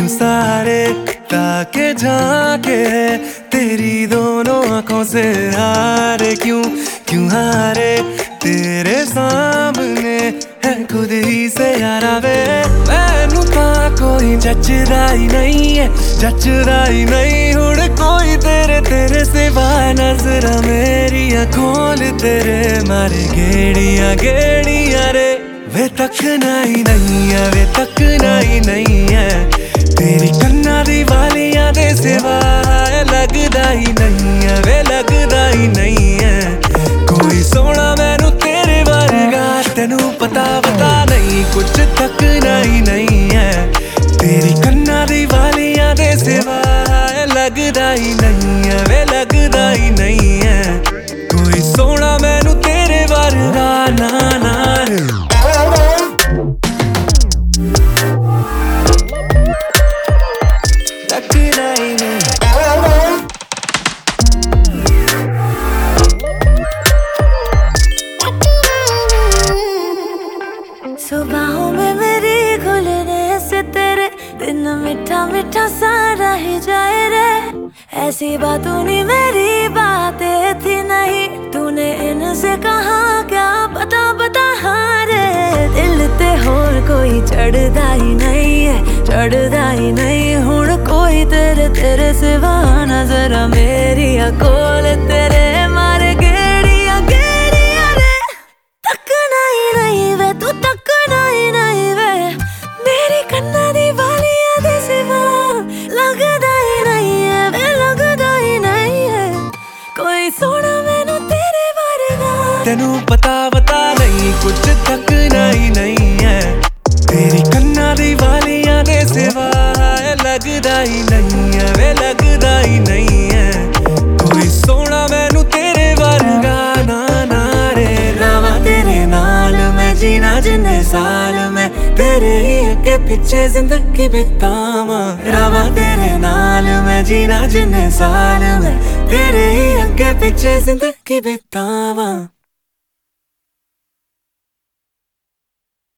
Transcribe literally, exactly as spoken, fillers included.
सारे ताके झाके तेरी दोनों आंखों से हारे क्यों क्यों हारे तेरे सामने है खुद ही से यारा वे मैनू तां कोई जचदा ही नहीं है जचदा ही नहीं हुण कोई तेरे तेरे सिवा नजर मेरिया खोल तेरे मारे गेड़िया गेड़िया रे वे तकना ही नहीं है वे तकना ही नहीं है तेरी कन्ना दी वालियां दे सिवा लगदा ही नहीं है वे लगदा ही नहीं है कोई सोना मैनू तेरे वर्गा तेनू पता पता नहीं कुछ तकना ही नहीं है तेरी कन्ना दी वालियां दे सिवा लगदा ही नहीं है वे लगदा ही नहीं है कोई सोना मैनू तेरे वर्गा ना ना सुबहों में मेरी खुलने से तेरे दिन मीठा मीठा सा रह जाए रे ऐसी बातों नहीं मेरी बातें थी नहीं तूने इनसे कहा क्या बता बता हाँ रे दिल ते होर कोई चढ़दा ही नहीं है चढ़दा ही नहीं हुण कोई तेरे तेरे सिवा नजर मेरी कोल तेरे मारे गेड़िया गेड़िया रे तकना ही नहीं वे तू तकना ही नहीं वे मेरी कन्ना दी वालियां दे सिवा लगदा ही नहीं है वे लगदा ही नहीं है कोई सोना मैनू तेरे वर्गा तेनू पता पता नहीं कुछ तकना ही नहीं है तेरी कन्ना दी वालियां दे सिवा लगदा ही नहीं है वे लगदा ही नहीं है कोई सोना मैनू तेरे वर्गा ना ना रे रावा तेरे नाल मैं जीना जिन्ने साल मैं तेरे ही अगे पीछे जिंदगी बितावा रावा तेरे नाल मैं जीना जिन्ने साल मैं तेरे ही अगे पीछे जिंदगी बितावा।